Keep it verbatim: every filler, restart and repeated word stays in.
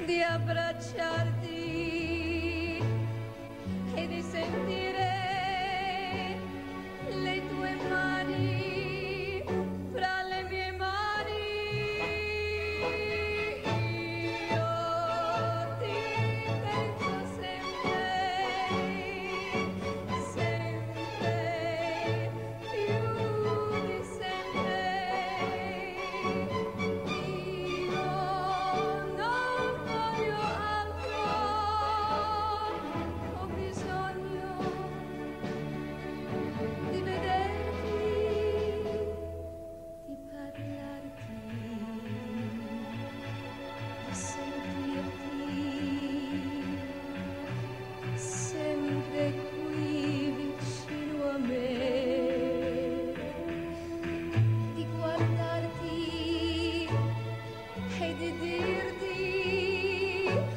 di abbracciarti e di sentire le tue mani fra le mie mani. Io ti penso sempre, sempre, più di sempre. Io non voglio altro, ho bisogno di vederti, di parlarti, di sentirti sempre qui vicino a me, di guardarti e di dirti